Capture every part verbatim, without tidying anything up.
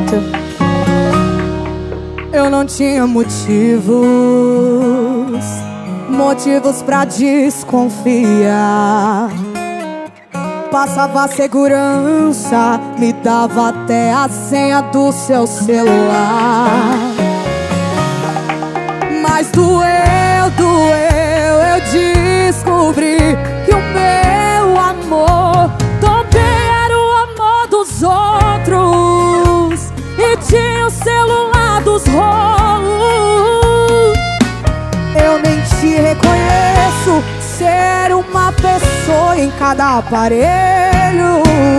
certo. Eu não tinha motivos, motivos pra desconfiar. Passava segurança, me dava até a senha do seu celular. Mas doeu, doeu, eu descobri que o meu amor também era o amor dos outros e tinha o celular dos rolos. Eu nem te reconheço, ser uma pessoa em cada aparelho.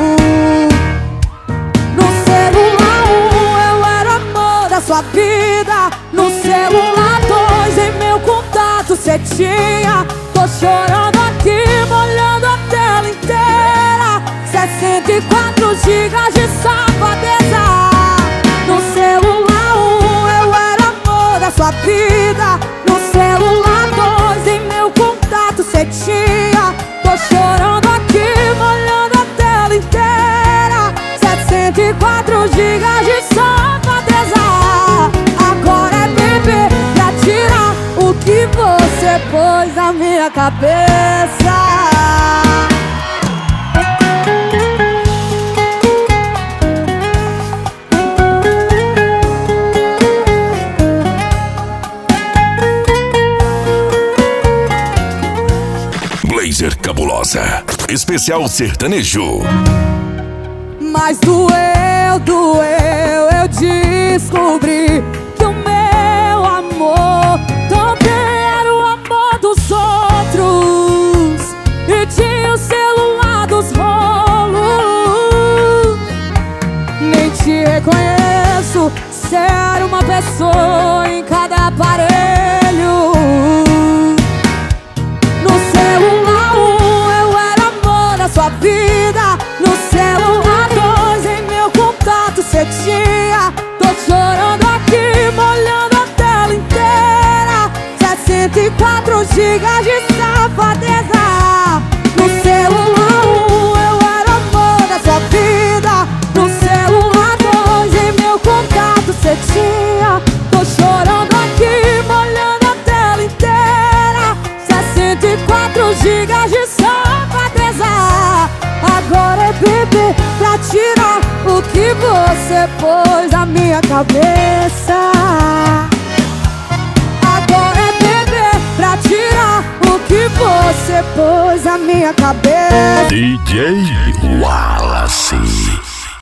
No celular um eu era amor da sua vida, no celular dois em meu contato cê tinha. Tô chorando aqui, molhando a tela inteira, sessenta e quatro gigas de safadeza. No celular um eu era amor da sua vida, no celular dois em meu contato cê tinha. Tô chorando aqui, molhando a tela inteira, sessenta e quatro gigas de safadeza. Agora é beber pra tirar o que você pôs na minha cabeça. Blazer Cabulosa, especial sertanejo. Mas doeu, doeu, eu descobri que o meu amor também era o amor dos outros e tinha o celular dos rolos. Nem te reconheço, ser uma pessoa em cada aparelho. No celular um eu era amor da sua vida, no celular dois em meu contato cê tinha. Tô chorando aqui, molhando a tela inteira, sessenta e quatro gigas de safadeza. No celular um eu era amor da sua vida, no celular dois em meu contato cê tinha. Tô chorando aqui, molhando a tela inteira, sessenta e quatro gigas de safadeza. Agora é beber pra tirar o que você pôs na minha cabeça. Agora é beber pra tirar o que você pôs na minha cabeça. D J Wallace.